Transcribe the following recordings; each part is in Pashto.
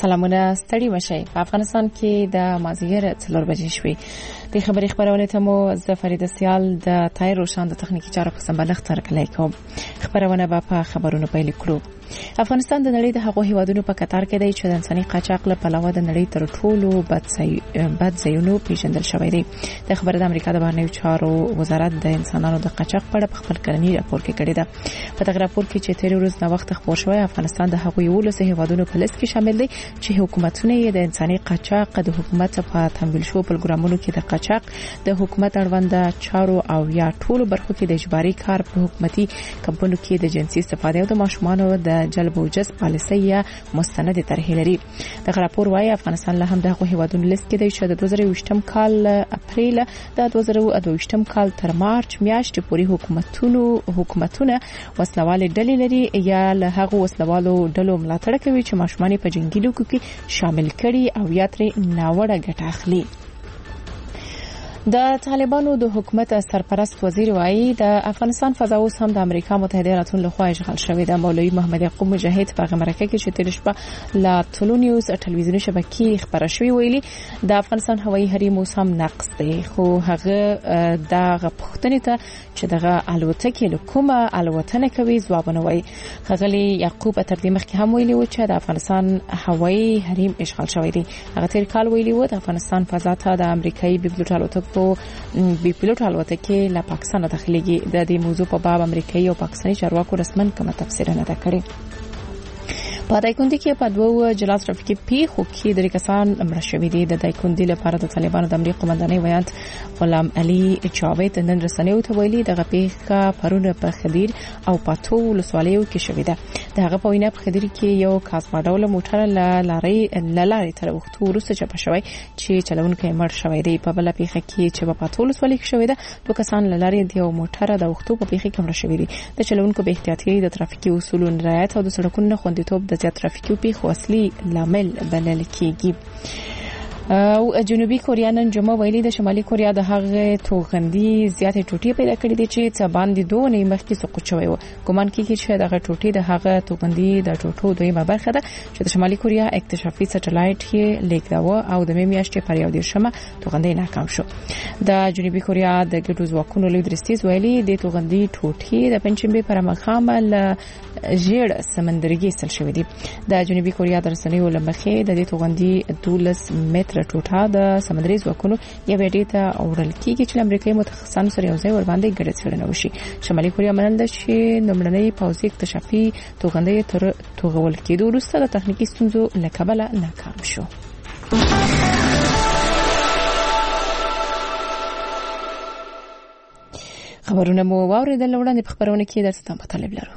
سلامونه ستړي مشي په افغانستان کې د مازیګر 4 بجې شوې د خبري خبرونه ته مو زفرید سیال د تایر روشان د تخنیکی چارو په سمبلغ تر کلی کوم خبرونه په خبرونو پیل کړو. افغانستان د نړۍ د هغو هیوادونو په قطار کې دی چې د انساني قاچاق له پلوه د نړۍ تر ټولو بد ځایونو پیژندل شوی دی. د خبره د امریکا د بهرنیو چارو وزارت د انسانانو د قاچاق په اړه په خپل کلنی راپور کې کړی دی. په دغه راپور کې چې تیر ورځ نو وخت خبر شوی افغانستان د هغو یو له هیوادونو په لیست کې شامل دی چې حکومتونه یې د انساني قاچاق د حکومت په تمویل شو پروګرامونو کې د قاچاق د حکومت اړوند چارو او یا ټولو برخو کې د اجباري کار په حکومتي کمپنیو کې د جنسي استفاده او د ماشومانو د جلب او جذب پالیسي یا مستند طرحې لري. دغه راپور وايي افغانستان له هم دغه هیوادونو لیست کې دی چې د 2020م کال اپریل د 2022م کال تر مارچ میاشتې پورې حکومتونه وسلواله ډلې لري یا له هغه وسلوالو ډلو ملاتړ کوي چې ماشومان په جنگي لوکو کې شامل کړي او یا ترې ناوړه ګټه اخلي. د طالبانو د حکومت سرپرست وزیر وایي د افغانستان فضا اوس هم د امریکا متحده ایالاتو لخوا اشغال شوې ده. مولوی محمد یعقوب مجاهد په مرکه کې چې تیر شپه لا ټولو نیوز ټلویزیوني شبکې خبره شوې ویلي د افغانستان هوایي حریم اوس هم ناقص دی، خو هغه د غوښتنې ته چې دغه الوتکې له کومه الوتنه کوي ځوابونه وایي. غلي یعقوب تر دې مخکې هم ویلي و چې د افغانستان هوایي حریم اشغال شوی دی. هغه تیر کال ویلي و د افغانستان فضا ته د امریکایي بي پيلوټ الوتکې له پاکستان داخليږي. د دې موضوع په باب امریکایي او پاکستاني چارواکو رسمن کومه تفسیر نه ده کړې. په دایکندي کې په دوه جلاس ترافیکي پیښو کې درې کسان مړه شوي دي. د دایکندي لپاره د طالبانو د امریکا قومندانۍ ویاند غلام علي جاوید نن رسنیو ته ویلي دغه پیښه پرونه په خدیر او پاتو ولسوالیو کې شوې ده. دغه په وینا په خدیر کې یو کاسماډول موټر لارې تر وخت وروسته چپ شوی چې چلونکی مړ شوی دی. په بل پیښه کې چې په پاتو ولسوالۍ کې شوې ده دوه کسان لارې دی او موټر د وختو په پیښه کې مړ شوی دي. د چلونکو به احتیاطي د ترافیکي اصولو رعایت او د سړکونو خوندیتوب د زیات ترافیکي پیښو اصلي لامل بلل کیږي. او جنوبي کوریا نن جمعه ویلي د شمالي کوریا د هغه توغندي زیاتې ټوټې پیدا کړې دي چې څه باندې دوه نه مخکې سقوط شوی و. ګومان کیږي چې دغه ټوټې د هغه توغندي د ټوټو دویمه برخه ده چې د شمالي کوریا اکتشافي سټلایټ یې لیکداوه او د میاشتې پر یو دیرشمه توغندي ناکام شو. د جنوبي کوریا د ګډو ځواکونو لوی درستیز ویلي د توغندي ټوټې د پنځمبه پر مخامه ل ژیړ سمندرګي استل شوې دي. د جنوبي کوریا د رسنیو لمخې د دې توغندي 12 متر ټوټه د سمندري ځواکونو یو ویډیو ته اورل کیږي چې امریکایي متخصصانو سره یو ځای ور باندې ګډه څېړنه وشي. شمالي کوریا منل ده چې لومړنۍ پوځي اکتشافي توغندي تر توغول کېدو وروسته د تخنیکی ستونزو له کبله ناکام شو. خبرونه مو واوریدل وړاندې په خبرونه کې درته مطالب لرو.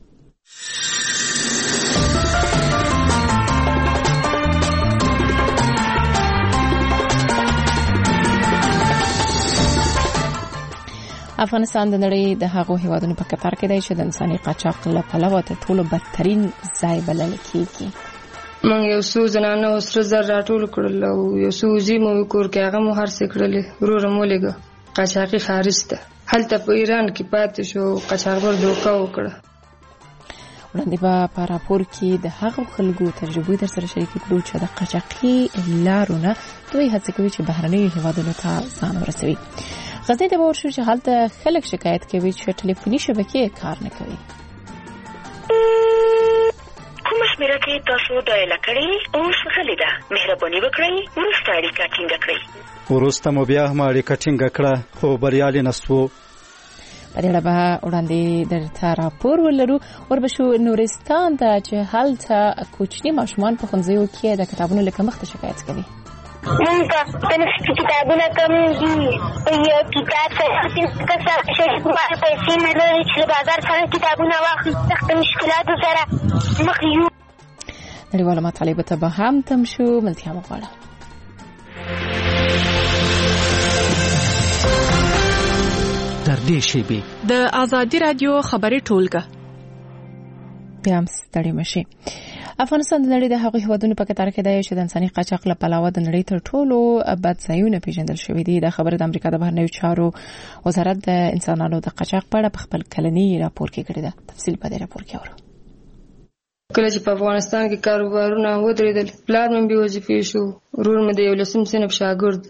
افغانستان د نړۍ د هغو هیوادونو په قطار کې دی چې د انساني قاچاق له پلوه تر ټولو بدترین ځای بلل کیږي. موږ یو څو زنانه سره زر راټول کړل او یو څو زمو کور کې هغه مو هر څه کړل ورور مولګه قاچاقي خارج ته هلته په ایران کې پاتې شو قاچاقبر دوکا وکړه. وړاندې په راپور کې د هغو خلکو تجربې در سره شریک کړو چې د قاچاقي لارونه دوی هڅه کوي چې بهرنیو هیوادونو ته ځان ورسوي. غزنی ته ورشو چې هلته خلک شکایت کوي چې ټلیفوني شبکې کار نه کوي. کوم شمیره چې تاسو ډایل کړئ اوس غلې ده. مهرباني وکړئ وروسته اړیکه ټینګه کړئ. وروسته مو بیا هم اړیکه ټینګه کړه خو بریالي نسو. په دې اړه به وړاندې درته راپور ولرو. وربشو نورستان ته چې هلته کوچني ماشومان په ښوونځیو کې د کتابونو له کمښت شکایت کوي. مونږ ته د کتابونو کم دي. یو کتاب څه شي ما پیسې نه لري چې بازار څخه کتابونه واخلم. سخت مشکلاتو سره مخ یو. نړیواله مطالبه ته به هم تم شو. ملتیا مغواړه در دې شیبه د آزادی رادیو خبري ټولګه بیا هم ستړي مشي. افغانستان د نړۍ د هغو هیوادونو په قطار کې دی چې د انساني قاچاق له پلوه د نړۍ تر ټولو بد ځایونه پیژندل شوي دي. دا خبره د امریکا د بهرنیو چارو وزارت د انسانانو د قاچاق په اړه په خپل کلنی راپور کې کړې ده. تفصیل په دې راپور کې اورو. کله چې په افغانستان کې کاروبارونه ودرېدل پلار مې بې وظیفې شو، ورور مې د 11 صنف شاګرد.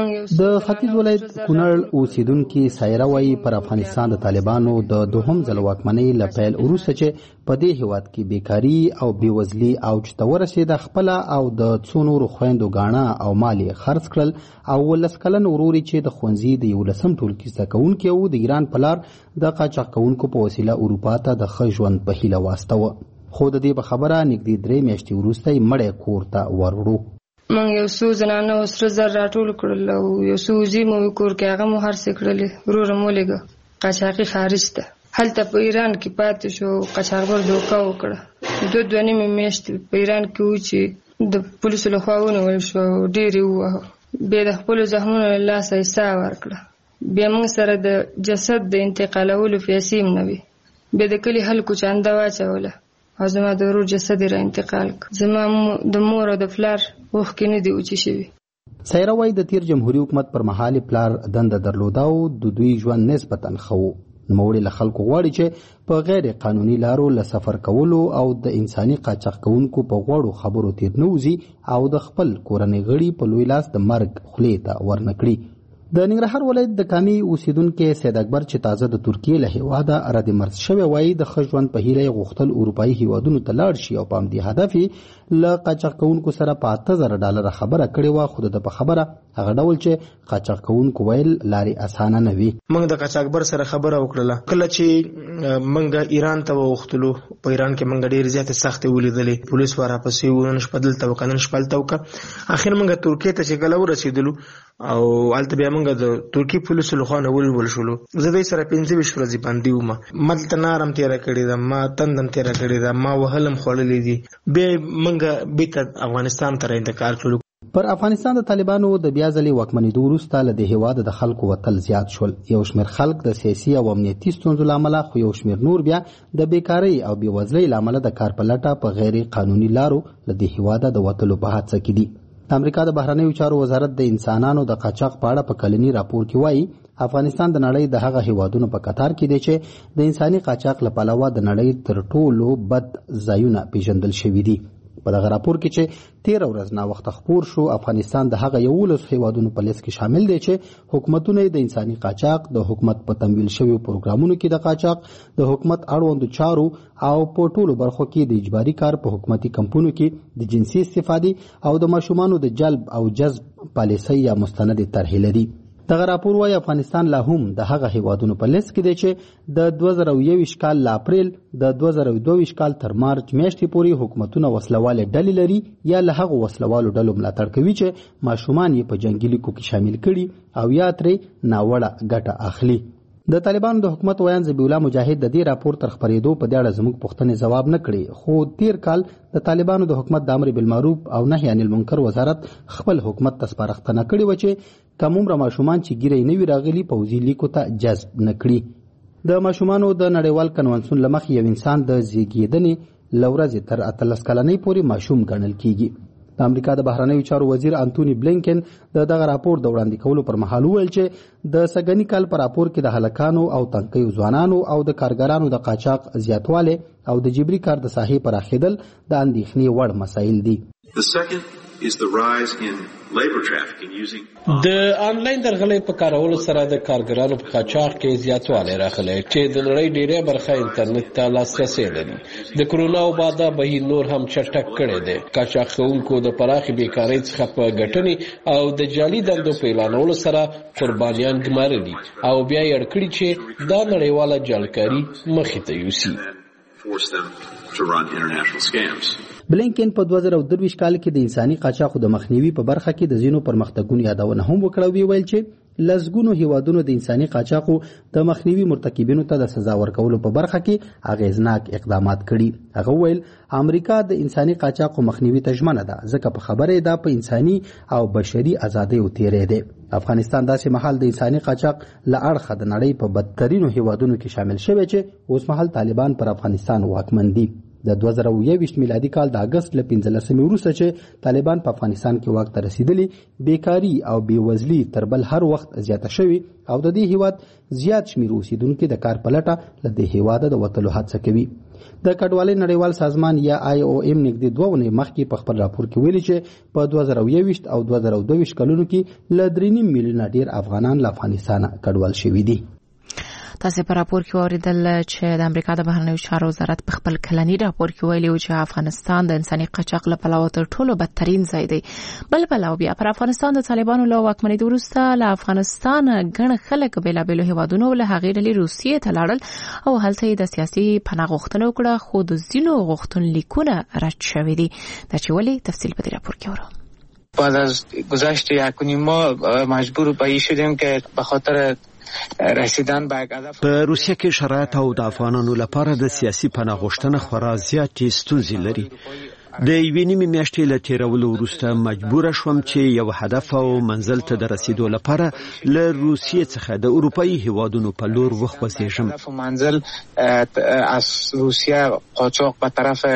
د ختیځ ولایت کونړ اوسیدونکي سایره وایي پر افغانستان د طالبانو د دوهم ځل واکمنۍ له پیل وروسته چې په دې هیواد کې بیکاري او بېوزلي اوج ته ورسېده، خپله او د څو نورو خویندو ګاڼه او مال یې خرڅ کړل او 19 کلن ورور چې د ښوونځي د 11 ټولګي زده کوونکی و د ایران په لار د قاچاق کوونکو په وسیله اروپا ته د ښه ژوند په هیله واستوه، خو د دې په خبره نږدې 3 میاشتې وروسته یې مړی کور ته وروړو. موږ یو څو زنانه او سره زر راټول کړل او یو څو وزې مو کور کې هغه مو هر څه کړلې، ورور مو لېږه قاچاقي خارج ته. هلته په ایران کې پاتې شو، قاچاقبر دوکه وکړه. 2.5 میاشتې په ایران کې و چې د پولیسو لخوا ونیول شو، ډېر یې وواهه. بیا د خپلو زخمونو له لاسه یې ساه ورکړه. بیا موږ سره د جسد د انتقالولو پیسې هم نه وې. بیا د کلي خلکو چانده واچوله او زما د ورور جسد را انتقال کړ. زما د مور او د پلار اوښکې نه دي وچې شوي. سایره وایي د تیر جمهوري حکومت پر مهال پلار دنده درلوده او د دوی ژوند نسبتا ښه و. نوموړي له خلکو غواړي چې په غیر قانوني لارو له سفر کولو او د انساني قاچاق کوونکو په غوړو خبرو تیر نه وځي او د خپل کورنۍ غړي په لوی لاس د مرګ خولې ته ورنه کړي. د ننګرهار ولایت د کامي اوسیدونکي سید اکبر چې تازه د ترکیې له هیواده رد مرز شوی وایي د ښه ژوند په هیله یې غوښتل اروپایي هیوادونو ته لاړ شي او په همدې هدف یې له قاچاق کوونکو سره په $8,000 خبره کړې وه، خو د په خبره هغه ډول چې قاچاق کوونکو ویل لارې اسانه نه وي. موږ د قاچاقبر سره خبره وکړله. کله چې موږ ایران ته وغوښتلو، په ایران کې موږ ډېرې زیاتې سختې ولیدلې، پولیس ورپسې وو، نن شپه دلته وکړه نن شپه هلته وکړه. اخر موږ ترکیې ته چې کله ورسېدلو او هلته بیا موږ د ترکیې پولیسو لخوا نه ونیول شولو. زه دوی سره 25 ورځې باندې وم. ما دلته نارم تېره کړې ده، ما تندم تېره کړې ده، ما وهلم خوړلې دي. بیا موږ بیرته افغانستان ته انتقال کړو. پر افغانستان د طالبانو د بیا ځلې واکمنېدو وروسته له دې هېواده د خلکو وتل زیات شول. یو شمېر خلک د سیاسي او امنیتي ستونزو له امله، خو یو شمېر نور بیا د بیکارۍ او بېوزلۍ له امله د کار په لټه په غیر قانوني لارو له دې هېواده د وتلو په هڅه کې دي. د امریکا د بهرنیو چارو وزارت د انسانانو د قاچاق په اړه په کلني راپور کې وایي افغانستان د نړۍ د هغه هیوادونو په قطار کې دی چې د انساني قاچاق له پلوه د نړۍ تر ټولو بد ځایونه پیژندل شوي دي. په دغه راپور کې چې 13 ورځ ناوخته خپور شو، افغانستان د هغه 11 هیوادونو په لیست کې شامل دی چې حکومتونه د انساني قاچاق، د حکومت په تمویل شویو پروګرامونو کې د قاچاق، د حکومت اړوندو چارو او په ټولو برخو کې د اجباري کار، په حکومتي کمپونو کې د جنسي استفادې او د ماشومانو د جلب او جذب پالیسۍ یا مستندې طرحې لري. دغه راپور وايي افغانستان لا هم د هغه هیوادونو په لیست کې دی چې د 2021 کال له اپریل د 2022 کال تر مارچ میاشتې پورې حکومتونه وسلوالې ډلې لري یا له هغو وسلوالو ډلو ملاتړ کوي چې ماشومان یې په جنګي لیکو کې شامل کړي او یا ترې ناوړه ګټه اخلي. د طالبانو د حکومت ویان ذبیح الله مجاهد د دې راپور تر خپرېدو په دې اړه زموږ پوښتنې ځواب نه کړي، خو تیر کال د طالبانو د حکومت د امر بالمعروف او نهي عن المنکر وزارت خپل حکومت ته سپارښتنه کړې وه چې کمومره ماشومان چې ګیرې نه وي راغلي پوځي لیکو ته جذب نه کړي. د ماشومانو د نړیوال کنونسیون له مخې یو انسان د زیږېدنې له ورځې تر 18 کلنۍ پورې ماشوم ګڼل کیږي. د امریکا د بهرنیو چارو وزیر انتوني بلینکن دغه راپور د وړاندې کولو پر مهال وویل چې د سږني کال په راپور کې د هلکانو او تنکیو ځوانانو او د کارګرانو د قاچاق زیاتوالی او د جبري کار د ساحې پراخېدل د اندېښنې وړ مسایل دي. د انلاین درغلۍ په کارولو سره د کارګرانو په قاچاق کې زیاتوالی راغلی چې د نړۍ ډېری برخه انټرنیټ ته لاسرسی لري. د کرونا وباده بهیر نور هم چټک کړی دی. قاچاق کوونکو د پراخې بیکارۍ څخه په ګټنې او د جعلي دندو په اعلانولو سره قربانیان ګمارلي او بیا یې اړ کړي چې دا نړیواله جعلکاري مخې ته یوسي. بلینکن په 2023 کال کې د انساني قاچاقو د مخنیوي په برخه کې د ځینو پرمختګونو یادونه هم وکړه. ویل چې لسګونو هیوادونو د انساني قاچاقو د مخنیوي مرتکبینو ته د سزا ورکولو په برخه کې اغیزناک اقدامات کړي. هغه ویل امریکا د انساني قاچاقو مخنیوي ته ژمنه ده ځکه په خبره ده په انساني او بشري ازادۍ تیرې ده. افغانستان داسې مهال د انساني قاچاق له اړخه د نړۍ په بدترینو هیوادونو کې شامل شوی چې اوس مهال طالبان پر افغانستان واکمن دي. د 2021 میلادي کال د اگست له 15 وروسته چې طالبان په افغانستان کې واک ته رسیدلي بیکاری او بیوزلي تر بل هر وخت زیاته شوي او د دې هیواد زیات شمیر اوسیدونکو د کار پلټه له دې هیواده د وتلو هڅه کوي. د کډوالۍ نړیوال سازمان یا IOM نږدې 2 ونې مخکې په خپل راپور کې ویلي چې په 2021 او 2022 کلونو کې له 3.5 میلیونه ډیر افغانان له افغانستان کډوال شوي دي. تاسو په راپور کې اوریدل چې د امریکا د بهرنیو چارو وزارت په خپل کلنی راپور کې ویلي و چې افغانستان د انساني قاچاق له پلوه تر ټولو بدترین ځای دی. بل پلوه بیا پر افغانستان د طالبانو له واکمنۍ وروسته له افغانستان ګڼ خلک بیلابېلو هیوادونو له هغې ډلې روسیې ته لاړل او هلته د سیاسي پناه غوښتنه وکړه خو د ځینو غوښتنلیکونه رد شوي دي. دا چې ولې تفصیل په دې راپور کې ورو. بعد از گذشت 1.5 ماه مجبور به این شدیم که به خاطر رسیدن به هدف په روسیه کې شرایط او د افغانانو لپاره د سیاسي پناه غوښتنه خورا زیاتې ستونزې لري. د یوې نیمې میاشتې له تیرولو وروسته مجبور شوم چې یو هدف او منزل ته د رسیدو لپاره له روسیې څخه د اروپایي هیوادونو په لور وخوځېږم. هدف منزل از روسیه قاچاق به طرف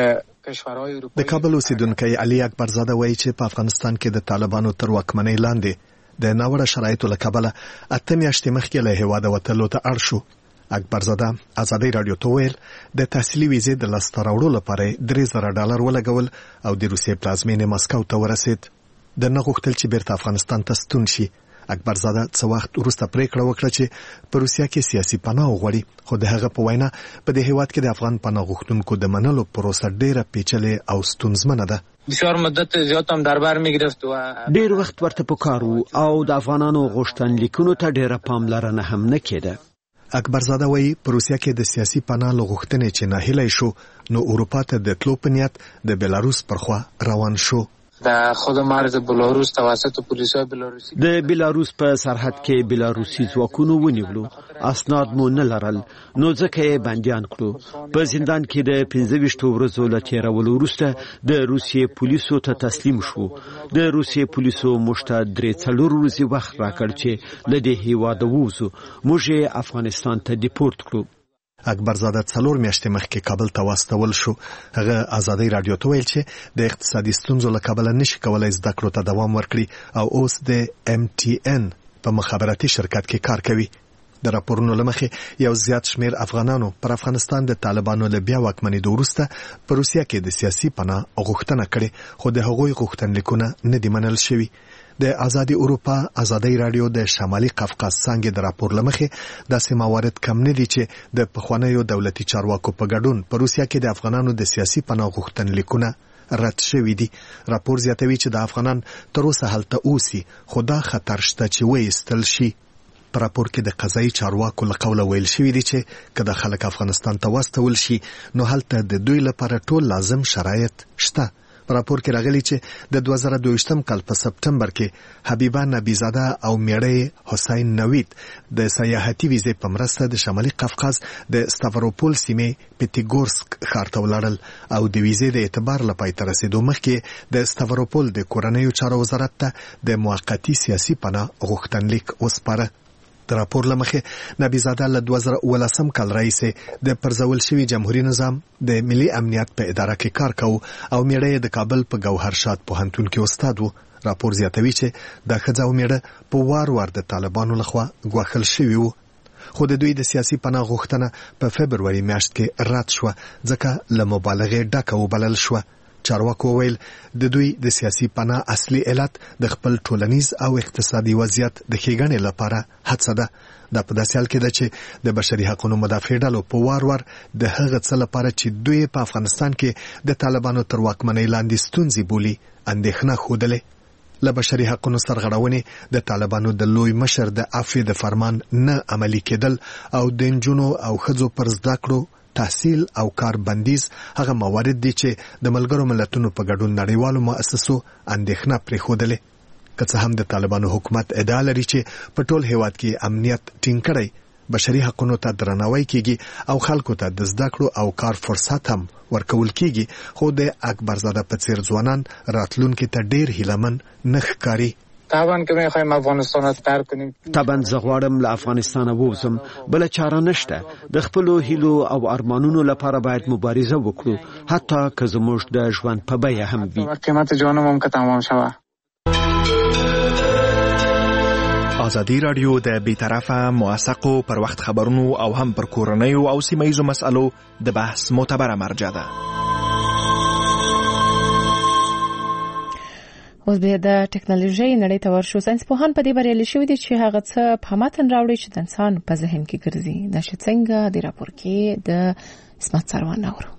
د کابل اوسیدونکی علي اکبرزاده وایي چې په افغانستان کې د طالبانو تر واکمنۍ لاندې د ناوړه شرایطو له کبله 8 میاشتې مخکې له هیواده وتلو ته اړ شو. اکبرزاده ازادي رادیو ته ویل د تحصیلي ویزې د لاسته راوړلو لپاره $3,000 ولګول او د روسیې پلازمینې مسکو ته ورسید. د نه غوښتل چې بیرته افغانستان ته ستون شي. اکبرزاده څه وخت وروسته پریکړه وکړه چې په روسیه کې سیاسي پناه وغواړي، خو د هغه په وینا په دې هیواد کې د افغان پناه غوښتونکو د منلو پروسه ډیره پیچلې او ستونزمنه ده. بسیار مدت زیات هم در بر میگرفت و ډیر وخت ورته پکار وو او د افغانانو غوښتنلیکونو ته ډیره پاملرنه هم نه کېده. اکبرزاده وایي په روسیه کې د سیاسي پناه غوښتنې چې ناهیلی شو نو اروپا ته د تلو په نیت د بلاروس پر خوا روان شو. در خود مرز بلاروس توسط پلیسای بلاروسی د بلاروس په سرحد کې بلاروسی ځواکونو ونیولو. اسناد مو نه لرل نو ځکه یې بندیان کړو. په زندان کې د 25 ورځو له تیرولو وروسته د روسیې پولیسو ته تسلیم شو. د روسیې پولیسو موږ ته 3-4 ورځې وخت راکړ چې له دې هیواده ووځو. موږ یې افغانستان ته ډیپورت کړو. اکبرزاده 4 میاشتې مخکې کابل ته واستول شو. هغه ازادي رادیو ته ویل چې د اقتصادي ستونزو له کبله نشي کولای زده کړو ته دوام ورکړي او اوس د MTN په مخابراتي شرکت کې کار کوي. د راپورونو له مخې یو زیات شمیر افغانانو پر افغانستان د طالبانو له بیا واکمنۍ وروسته په روسیه کې د سیاسي پناه غوښتنه کړې، خو د هغوی غوښتنلیکونه نه دي منل شوي. د آزادي اروپا ازادي رادیو د شمالي قفقاز څنګه د راپور لمخې داسې موارد کم نه دي چې د پخوانیو دولتي چارواکو په ګډون په روسیه کې د افغانانو د سیاسي پناه غوښتنلیکونه رد شوي دي. راپور زیاتوي چې د افغانان تر اوسه هلته اوسي، خو دا خطر شته چې وایستل شي. په راپور کې د قضایي چارواکو له قوله ویل شوي دي چې که د خلک افغانستان ته واستول شي نو هلته د دوی لپاره ټول لازم شرایط شته. په راپور کې راغلي چې د 2022 کال په سپټمبر کې حبیبه نبیزاده او میړی حسین نوید د سیاحتي ویزې په مرسته د شمالي قفقاز د ستافروپول سیمې پیتیګورسک ښار ته ولاړل او د ویزې د اعتبار له پای ته رسیدو مخکې د ستافروپول د کورنیو چارو وزارت ته د موقتی سیاسي پناه غوښتنلیک وسپاره. د راپور له مخې نبیزاده له 2019 کال راهیسې د پرځول شوي جمهوریت نظام د ملي امنیت په اداره کې کار کوي او میړه د کابل په ګوهرشاد پوهنتون کې استاد و. راپور زیاتوي چې د ښځه او میړه په وار وار د طالبانو لخوا ګواښل شوي وو، خو د دوی د سیاسي پناه غوښتنه په فبروري میاشت کې رد شوه ځکه له مبالغې ډکه وبلل شوه. چارواکو ویل د دوی د سیاسي پناه اصلي علت د خپل ټولنیز او اقتصادي وضعیت د ښېګڼې لپاره هڅه ده. دا په داسې حال کې ده چې د بشري حقوقو مدافع ډلو په وار وار د هغه څه لپاره چې دوی په افغانستان کې د طالبانو تر واکمنۍ لاندې ستونزې بولي اندېښنه ښودلې. له بشري حقوقو سرغړونې د طالبانو د لوی مشر د عفو د فرمان نه عملي کېدل او د نجونو او ښځو پر زده کړو تحصیل او کار بندیز هغه موارد دي چې د ملګرو ملتونو په ګډون نړیوالو مؤسسو اندېښنه پرېښودلې. که څه هم د طالبانو حکومت ادعا لري چې په ټول هیواد کې امنیت ټینګ کړی، بشري حقوقو ته درناوی کیږي او خلکو ته د زده کړو او کار فرصت هم ورکول کیږي، خو د اکبرزاده په څیر ځوانان راتلونکي ته ډیر هیلمن نه ښکاري. طبعا که میخوایم افغانستان رو ترک کنیم طبعا زغواړم له افغانستان ووزم بل چاره نشته د خپل هیلو او ارمانونو لپاره باید مبارزه وکړو حتی که زموږ د ژوند په بیه هم وي قیمت جانم هم که تمام شوه. ازادي رادیو د بیطرفه موثقو پر وخت خبرونو او هم پر کورنیو او سیمه‌ایزو مسألو د بحث معتبره مرجع ده. اوس به د ټکنالوژي نړۍ ته ورشو. ساينسپوهان په دې بریالي شوي دي چې هغه څه په متن راوړي چې د انسان په ذهن کې ګرځي. دا څنګه د راپور کې د اسمت سروان اورو.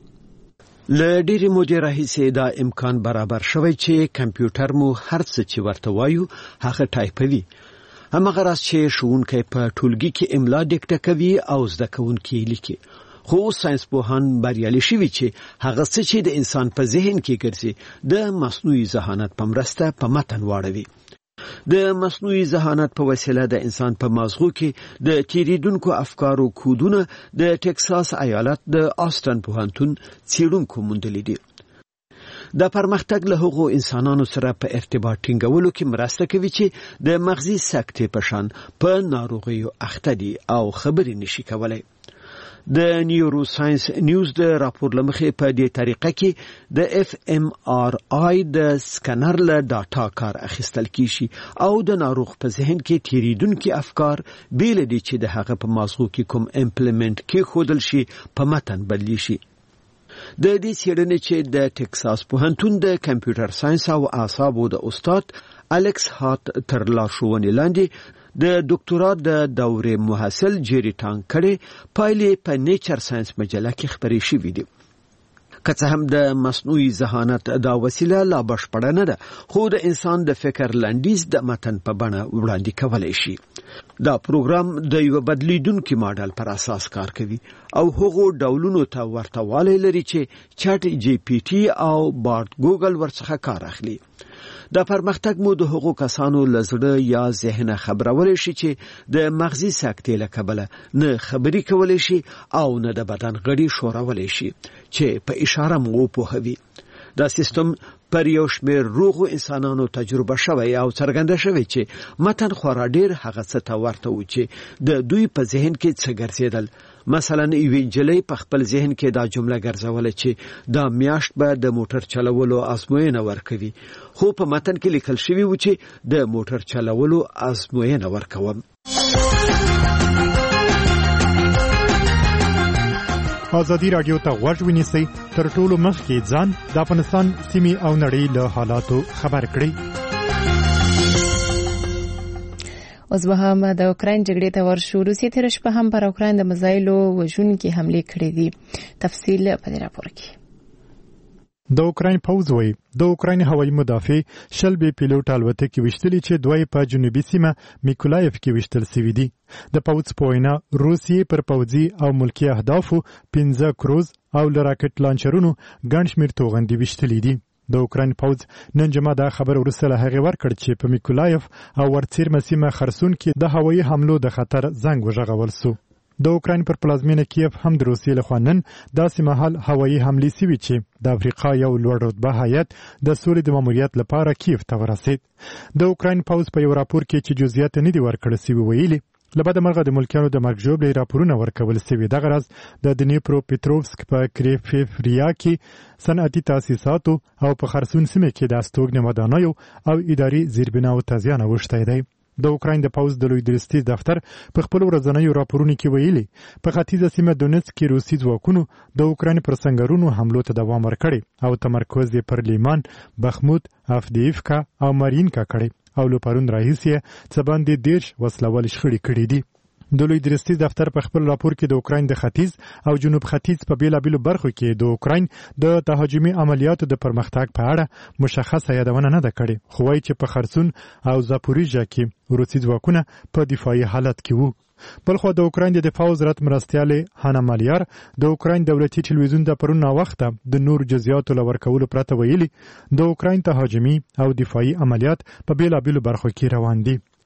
له ډېرې مودې راهیسې دا امکان برابر شوی چې کمپیوټر مو هر څه چې ورته وایو هغه ټایپوي. هماغه راز چې ښوونکی په ټولګي کې املا ډیکټه کوي او زده کوونکي لیکي. خو ساينسپوهان بریالي شوي چې هغه څه چې د انسان په ذهن کې ګرځي د مصنوعي ذهانت په مرسته په متن واړوي. د مصنوعي ذهانت په وسیله د انسان په مازغو کې د تیریدونکو افکارو کودونه د ټکساس ایالت د آستن پوهنتون څېړونکو موندلي دي. د پرمختګ له هغو انسانانو سره په ارتباط ټینګولو کې مرسته کوي چې د مغزي سکتې په شان په ناروغیو اخته دي او خبرې نشي کولای. د نیورو ساينس نیوز د راپور لمخې په دې طریقه کې د FMRI د سکانر له ډاټا کار اخیستل کیږي او د ناروغ په ذهن کې تیریدونکو افکار بیل دي چې د هغه په مازغو کې کوم امپلیمنت کې خودل شي په متن بدلی شي. د دې څېړنې چې د ټکساس پوهنتون د کمپیوټر ساينس او اعصابو د استاد الکس هات تر لارښوونې لاندې د ډاکټرا د دورې محصل جيري ټانکړي پایلې په نیچر ساينس مجله کې خبرې شوې دي. که څه هم د مصنوعي ذهانت دا وسیله لا بشپړه نه ده خو د انسان د فکر لنډیز د متن په بڼه وړاندې کولای شي. دا پروګرام د یو بدلیدونکو ماډل پر اساس کار کوي او هغو ډولونو ته ورتهوالی لري چې چټ جی پی ټي او بارد ګوګل ورڅخه کار اخلي. د پرمختګ مو د هغو کسانو لزړه یا ذهن خبرول شي چې د مغزي سکتې له کبله نه خبري کولای شي او نه د بدن غړي شورول شي چې په اشاره مو پوهوي. دا سیستم پر یو شمېر روغو انسانانو تجربه شوی او څرګنده شوی چې متن خورا ډېر هغه څه ته ورته و چې د دوی په ذهن کې څه ګرځېدل. مثلا یوې نجلۍ په خپل ذهن کې دا جمله ګرځوله چې دا میاشت به د موټر چلولو ازموینه ورکوي خو په متن کې لیکل شوی و چې د موټر چلولو ازموینه ورکوم. ازادي رادیو ته غوږ ونیسئ تر ټولو مخکې ځان د افغانستان سیمې او نړۍ له حالاتو خبر کړئ. اوس به هم د اوکراین جګړې ته ورشو. روسیې تېره شپه هم پر اوکراین د میزایلو وژونکي حملې کړې دي. تفصیل په دې راپور کې. د اوکراین پوځ وایي د اوکراین هوایي مدافع شلبي پیلوټ الوتکې وشتلې چې دوی په جنوبي سیمه میکولایف کې وشتل سوي دي. د پوځ په وینا روسیې پر پوځي او ملکي اهدافو 15 کروز او راکټ لانچرونو ګڼ شمېر توغندي وشتلې دي. د اوکراین پوځ نن جمعه دا خبر ورسره هغه ورکړ چې په میکولایف او ورڅیرمه سیمه خرسون کې د هوایي حملو د خطر زنګ وژغول سو. د اوکراین پر پلازمینه کیف هم د روسیې لخوا نن داسې مهال هوایي حملې سوي چې د افریقا یو لوړ رتبه هیات د سولې د ماموریت لپاره کیف ته ورسید. د اوکراین پوځ په یو راپور کې چې جزئیات نه دي ورکړل سوي ویلي لبد مرغه د ملکیانو د مرګ ژوبلې راپورونه ورکول سوي. دغه راز د دنیپرو پټروفسک په کریفیفریا کې صنعتي تاسیساتو او په خرسون سیمه کې د استوګنې ودانیو او اداري زیربناو ته زیان اوښتی دی. د اوکراین د پوځ د لوی درستي دفتر په خپل ورځنیو راپورونو کې ویلي په ختیځه سیمه دونیتسک کې روسي ځواکونو د اوکراین پر سنگرونو حملو ته دوام ورکړي او تمرکز یې پر لیمان، بخمود، افدیفکا او مارینکا کړي او له پرون راهیسې څه باندې 10 وسلوال شخړې کړې دي. د لوی درستي دفتر په خپل راپور کې د اوکراین د ختیځ او جنوب ختیځ په بیلابیلو برخو کې د اوکراین د تهاجمي عملیاتو د پرمختګ په اړه مشخصه یادونه نه ده کړې، خو وايي چې په خرسون او زاپوریژیا کې روسي ځواکونه په دفاعي حالت کې وو. بلخو د اوکراین د دفاع وزارت مرستیال هانا مالیار د اوکراین دولتي ټلویزیون د پرون وخته د نور جزئیاتو لور کولو پرته ویلي د اوکراین تهاجمي او دفاعي عملیات په بیلابیلو برخو کې روان دي.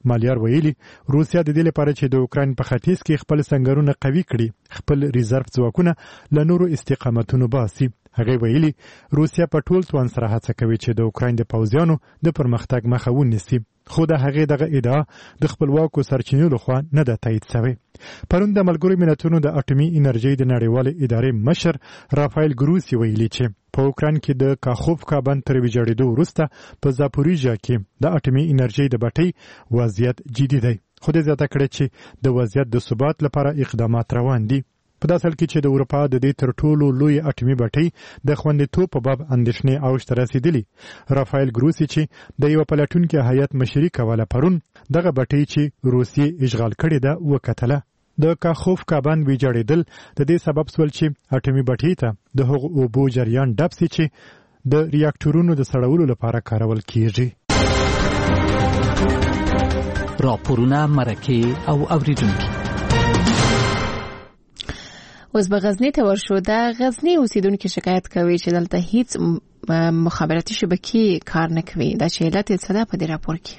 مالیار ویلي روسیا د دې لپاره چې د اوکراین په ختیځ کې خپل سنگرونه قوي کړي خپل ریزرف ځواکونه له نورو استقامتونو باسي. هغه ویلي روسیا په ټول توان سره هڅه کوي چې د اوکراین د پوځیانو د پرمختګ مخه ونیسي، خو د هغې دغه ادعا د خپلواکو سرچینو لخوا نه ده تایید شوې. پرون د ملګرو ملتونو د اټومي انرژۍ د نړیوالې ادارې مشر رافایل ګروسی ویلي چې په اوکراین کې د کاخوفکا بند تر ویجاړېدو وروسته په زاپوریژیا کې د اټومي انرژۍ د بټۍ وضعیت جدي دی، خو د زیاته کړې چې د وضعیت د ثبات لپاره اقدامات روان دي. په داسې حال کې چې د اروپا د دې تر ټولو لوی اټومي بټۍ د خوندیتوب په باب اندېښنې اوج ته رسېدلي. رافایل ګروسی چې د یو پلټونکي هیئت مشري کوله پرون دغه بټۍ چې روسیې اشغال کړې ده وکتله. د کاخوفکا بند ویجاړېدل د دې سبب سول چې اټومي بټۍ ته د هغو اوبو جریان ډب سي چې د ریاکټورونو د سړولو لپاره کارول کیږي. راپورونه مرکه او اوریدونکي. اوس به غزنی ته ورشو. د غزنی اوسیدونکو شکایت کوي چې دلته هیڅ مخابراتي شبکې کار نه کوي. دا چې علت یې څه ده په دې راپور کې.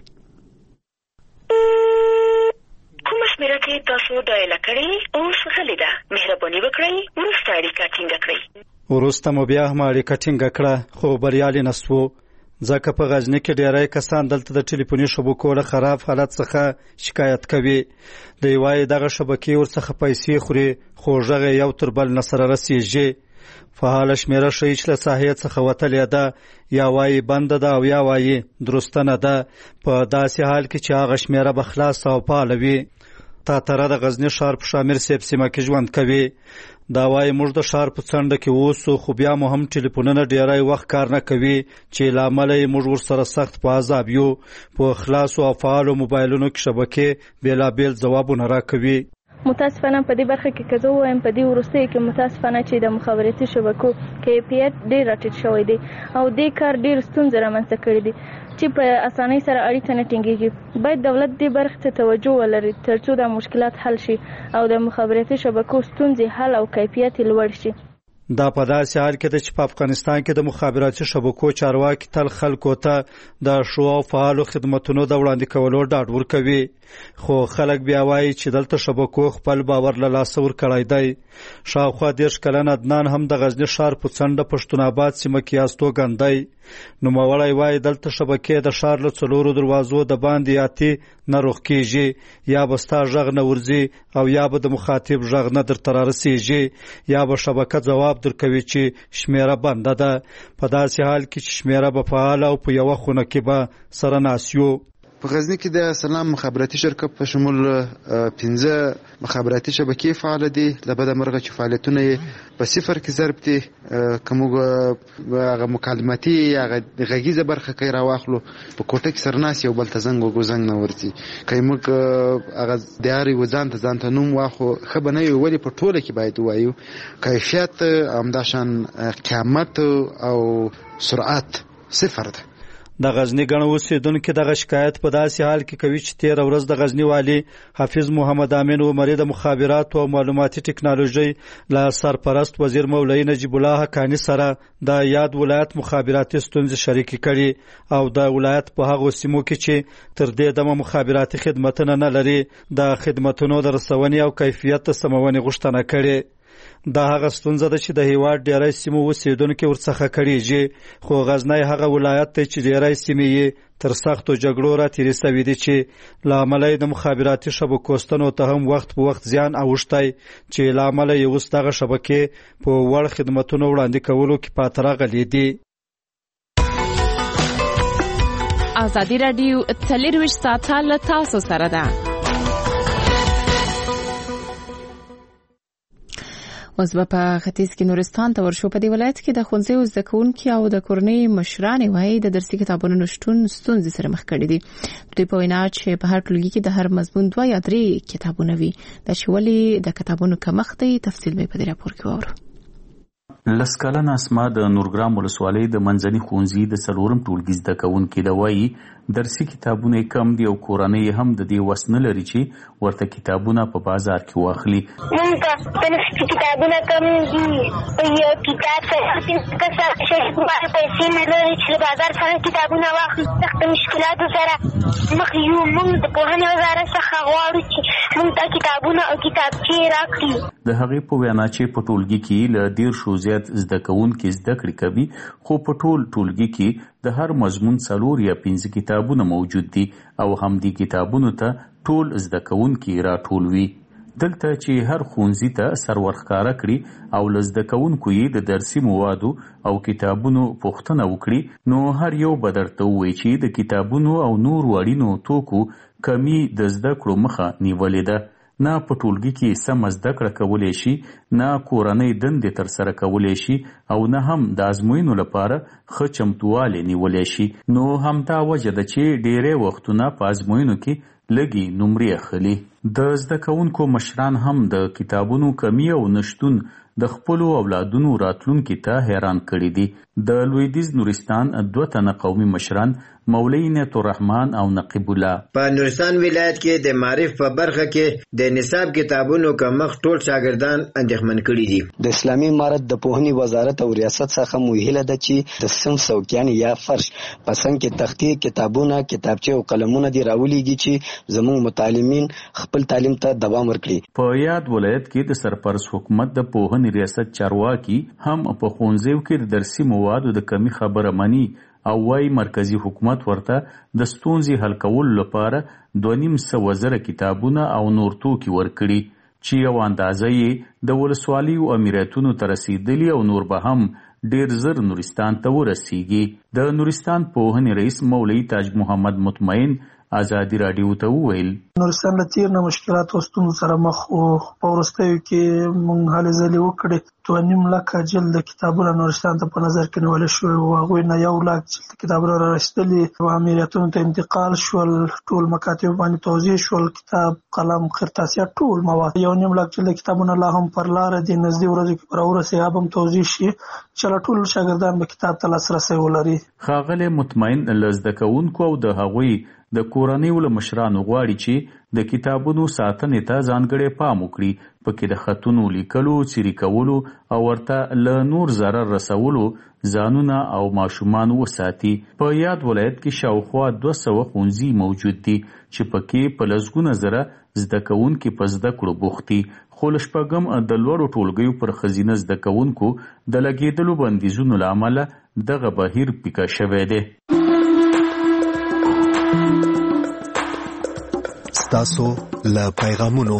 کومه شمیره چې تاسو ډایل کړئ اوس غلې ده. مهرباني وکړئ وروسته اړیکه ټینګه کړئ. وروسته مو بیا هم اړیکه ټینګه کړه خو بریالي نه سوو، ځکه په غزنی کې ډیری کسان دلته د ټلیفوني شبکو له خراب حالت څخه شکایت کوي. دوی وایي دغه شبکې ورڅخه پیسې خوري خو غږ یو تر بل نه سره رسیږي. فعاله شمیره ښیي چې له ساحې څخه وتلې ده، یا وایي بنده ده او یا وایي درسته نه ده. په داسې حال کې چې هغه شمیره به خلاص او فعاله وي. تاتره د غزنی ښار په شامر سیب سیمه کې ژوند کوي. دا وایي موږ د ښار په څنډه کې اوسو خو بیا مو هم ټلیفونونه ډیری وخت کار نه کوي چې له امله یې موږ ورسره سخت په عذاب یو. په خلاصو او فعالو موبایلونو کې شبکې بېلابېل ځوابونه راکوي. متاسفانه په دې برخه کې که زه ووایم په دې وروستیو کې متاسفانه چې د مخابراتي شبکو کیفیت ډېر راټیټ شوی دی او دې کار ډېر ستونزې رامنځته کړي دي چې په اسانۍ سره اړیکه نه ټینګېږي. باید دولت دې برخې ته توجه ولري تر څو دا مشکلات حل شي او د مخابراتي شبکو ستونزې حل او کیفیت یې لوړ شي. دا په داسې حال کې ده چې په افغانستان کې د مخابراتي شبکو چارواکي تل خلکو ته د ښو او فعالو خدمتونو د وړاندې کولو ډاډ ورکوي، خو خلک بیا وایي چې دلته شبکو خپل باور له لاسه ورکړی دی. شاوخوا 10 کلن عدنان هم د غزنی ښار په څنډه پښتون آباد سیمه کې استوګن دی. نوموړی وایي دلته شبکې د ښار له 4 دروازو د باندې اتې نه روغ کېږي، یا به ستا غږ نه ورځي او یا به د مخاطب غږ نه درته رارسېږي، یا به شبکه ځواب درکوي چې شمیره بنده ده. په داسې حال کې چې شمیره به فعاله او په یوه خونه کې به سره ناست یو. په غزنی کې د سلام مخابراتي شرکت په شمول 15 مخابراتي شبکې فعال دي. له بده مرغه چې فعالیتونه یې په صفر کې ضرب دي. که موږ هغه مکالمتي هغه غږیزه برخه کې راواخلو په کوټه کې سرناس یو بل ته زنګ وګو زنګ نه ورځي. که موږ هغه دیاري ځان ته نوم واخو ښه به نه وي، ولې په ټوله کې باید ووایو کیفیت همداشان قیمت او سرعت صفر ده. د غزنی ګڼ اوسیدونکو دغه شکایت په داسې حال کې کوي چې 13 ورځ د غزنی والی حافظ محمد امین عمری د مخابرات او معلوماتي ټکنالوژي له سرپرست وزیر مولوی نجیب الله حقانی سره د یاد ولایت مخابراتي ستونزې شریک کړي او د ولایت په هغو سیمو کې چې تر دې دمه مخابراتي خدمتونه نه لري د خدمتونو د رسونې او کیفیت د سمونې غوښتنه کړي. دا هغه ستونزه ده چې د هیواد ډیری سیمو اوسیدونکو ورڅخه کړيږي، خو غزنی هغه ولایت دی چې ډیری سیمې یې تر سختو جګړو راتېرې سوي دي چې له امله د مخابراتي شبکو ستنو ته هم وخت په وخت زیان اوښتی چې له امله یې اوس دغه شبکې په وړ خدمتونو وړاندې کولو کې پاتې راغلي دي. ازادي راډیو 24 ساعته له تاسو سره ده. اوس به په ختیځ کې نورستان ته ورشو. په دې ولایت کې د ښوونځیو زده کوونکي او د کورنۍ مشرانې وایي د درسي کتابونو نشتون ستونزې سره مخ کړي دي. دوی په وینا چې په هر ټولګي کې د هر مضمون 2 یا 3 کتابونه وي. دا چې ولې د کتابونو کمښت دی تفصیل به په دې راپور کې واورو. لسکالن اسما د نورګرام ولسوالۍ د منځني ښوونځي د 4م ټولګي زده کوونکي د وایي درسي کتابونه کم دي او کورنۍ هم د دې وس نه لري چې ورته کتابونه په بازار کې واخلي. موږ ته کتابونه کم دي، یو کتاب سره پیسې نه لري چې بازار سره کتابونه واخلي. سخت مشکلاتو سره مخ یو. موږ د پوهنې وزارت څخه غواړو چې موږ ته کتابونه او کتابچې راکړي. د هغې په وینا چې په ټولګي کې له 10 زیات زده کوونکي زده کړې کوي، خو په ټولګي کې د هر مضمون 4 یا 5 کتابونه موجود دي او همدې کتابونو ته ټول زده کوونکي راټولوي. دلته چې هر ښوونځي ته سر ورښکاره کړي او له زده کوونکو یې د درسي موادو او کتابونو پوښتنه وکړي، نو هر یو به درته ووایي چې د کتابونو او نورو اړینو توکو کمی د زده کړو مخه نیولې ده. نه په ټولګي کې سمه زده کړه کولی شي، نه کورنۍ دندې ترسره کولی شي او نه هم د ازموینو لپاره ښه چمتووالی نیولی شي. نو همدا وجه ده چې ډیری وختونه په ازموینو کې لږې نمرې اخلي. د زده کوونکو مشران هم د کتابونو کمی او نشتون د خپلو اولادونو راتلونکي ته حیران کړي دي. د لویدیځ نورستان 2 تنه قومي مشران مولوی نعمت الرحمن او نقیب الله په نورستان ولایت کې د معرف په برخه کې د نصاب کتابونو کمښت ټول شاګردان اندېښمن کړي دي. د اسلامي امارت د پوهنې وزارت او ریاست څخه موهله ده چې د صنف څوکیان یا فرش په څنګ کې تختې، کتابونه، کتابچې او قلمونه دي راولېږي چې زموږ متعلمین خپل تعلیم ته دوام ورکړي. په یاد ولایت کې د سرپرست حکومت د پوهنې ریاست چارواکي هم په ښوونځیو کې د درسي موادو د کمی خبره مني او وايي مرکزی حکومت ورته د ستونزې حل کولو لپاره 2.5 زره کتابونه او نور توکي ورکړي چې یو اندازه یې د ولسوالیو امیراتونو ته رسیدلي او نور به هم ډیر زر نورستان ته ورسیږي. د نورستان پوهنې رئیس مولوی تاج محمد مطمئن ازادي راډیو ته وویل نورستان له تیر نه مشکلات او ستونزو سره مخ او په وروستیو کې موږ هلې ځلې وکړې 2.5 لکه جلد کتابونه نورستان ته په نظر کې نیول شوي وو. هغوی نه 1 لک جلد کتابونه را رسېدلي و امریتونو ته انتقال شول، ټول مکاتب باندې توزیع شول، کتاب، قلم، خرطاسیه، ټول مواد. 1.5 لک جلد کتابونه لا هم پر لاره دي، نږدې ورځو کې پر ورسې هم توزیع شي چې ټول شاګردان به کتاب ته لاسرسی ولري. ښاغلی مطمئن له زده کوونکو او د هغوی د کورنیو له مشرانو غواړي چې د کتابونو ساتنې ته ځانګړی پام وکړي، پکې د خطونو لیکلو، څیرې کولو او ورته له نور ضرر رسولو ځانونه او ماشومان وساتي. په یاد ولایت کې شاوخوا 200 ښوونځي موجود دي چې پکې په لسګونه زره زده کوونکي په زده کړو بوخت دي، خو له شپږم د لوړو ټولګیو پر ښځینه زده کوونکو د لګېدلو بندیزونو له امله دغه بهیر پیکه شوی دی. تاسو له پیغامونو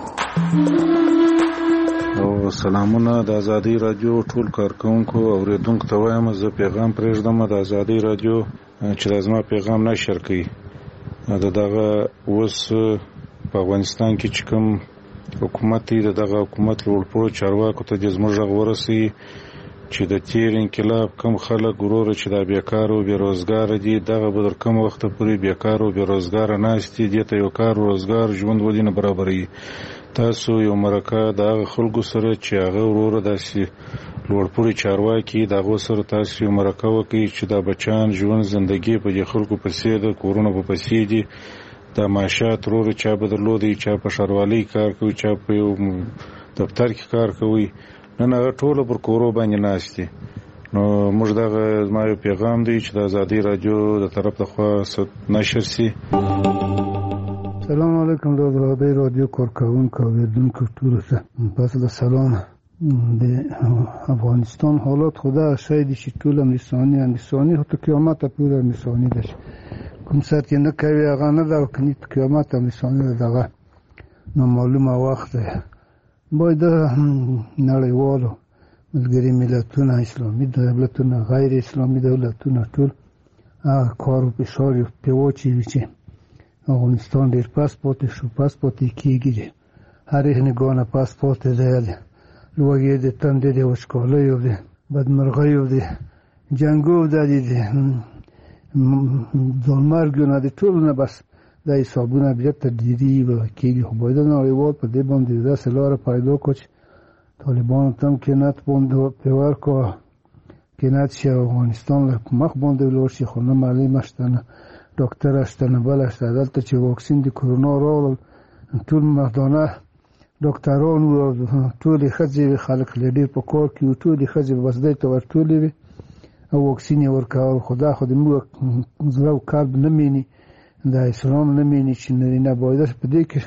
او سلامونه د ازادي رادیو ټول کارکونکو او اوریدونکو ته وایم زه پیغام پرېږدم د ازادي رادیو چې لازمه پیغام نشر کړي. دغه اوس په افغانستان کې چې کوم حکومت دی دغه حکومت لوړپوړو چارواکو ته زموږ غږ ورسوي چې د تیر انقلاب کم خلک ورور چې دا بیکار او بیروزګار دي دغه به در کوم وخت پورې بیکار او بیروزګار ناست دي ته یو کار روزګار ژوند ولینه برابرې. تاسو یو مرکه د خلکو سره چې هغه ورور داسې لوړپوړي چارواکي دغه سره تاسو یو مرکه وکړي چې دا بچان ژوند زندگی په خلکو پسې د کورونه په پسې دي، د معاشات ورور چا بدلودي، چا په شروالي کار کوي، چا په یو دفتر کې کار کوي، نن هغه ټول پر کورو باندې ناشتي. نو موږ دغه ما یو پیغام دی چې د ازادي رادیو د طرف ته خو نشر سي. سلام علیکم د ازادي رادیو کارکونکو او اوریدونکو ټول ته پس د سلام. د افغانستان حالات خدا شاید چې ټول انساني هو ته قیامت پورې انساني ده، کوم څه چې نه کوي هغه نه دا کني قیامت انساني دغه نو معلومه وخت باید نړیوالو ملګري ملتونه، اسلامي دولتونه، غیر اسلامي دولتونه ټول کار او فشار په واچوي چې افغانستان ډېر پاسپورت شو، پاسپورت کېږي، هر هنګانه پاسپورت دی، لوګي د تندې د وشکالۍ او د بدمرغیو د جنګو د ځانمرګونه د ټولو نه بس د حسابونه بیا تدریجي کېږي. خو باید نړیوال په دې باندې داسې لاره پیدا کړي چې طالبانو ته هم کینات باندې پیور کړه، کینات چې افغانستان له مخ باندې ولاړ شي، خو نه معلومه شته نه ډاکټر شته نه بل شته دلته چې واکسین د کورونا راغلل ټول مردانه ډاکټران او ټول ښځې خلک لري په کور کې ټول ښځې بسدې ته ورټولې وي او واکسین ورکول خدا خو دې موږ زړه کار نه مینی د اسلام نه مینی چې نه باید په دې کې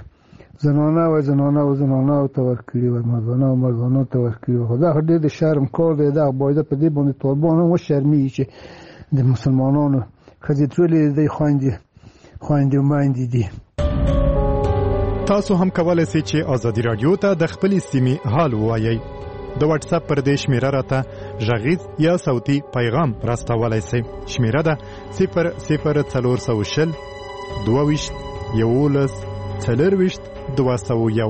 زنانه ته ورکړي او مردانه ته ورکړي خدا خو دې د شرم کار دی دا باید په دې باندې طالبان هم شرمي چې د مسلمانانو ښځې ټولې د خويندې او میندې دي. تاسو هم کولای شئ چې ازادي رادیو ته د خپل سیمې حال ووایئ. د واتس اپ پر دې شمیره راته غږیز یا صوتي پیغام راستولای شئ. شمیره ده 00420 22 11 24 201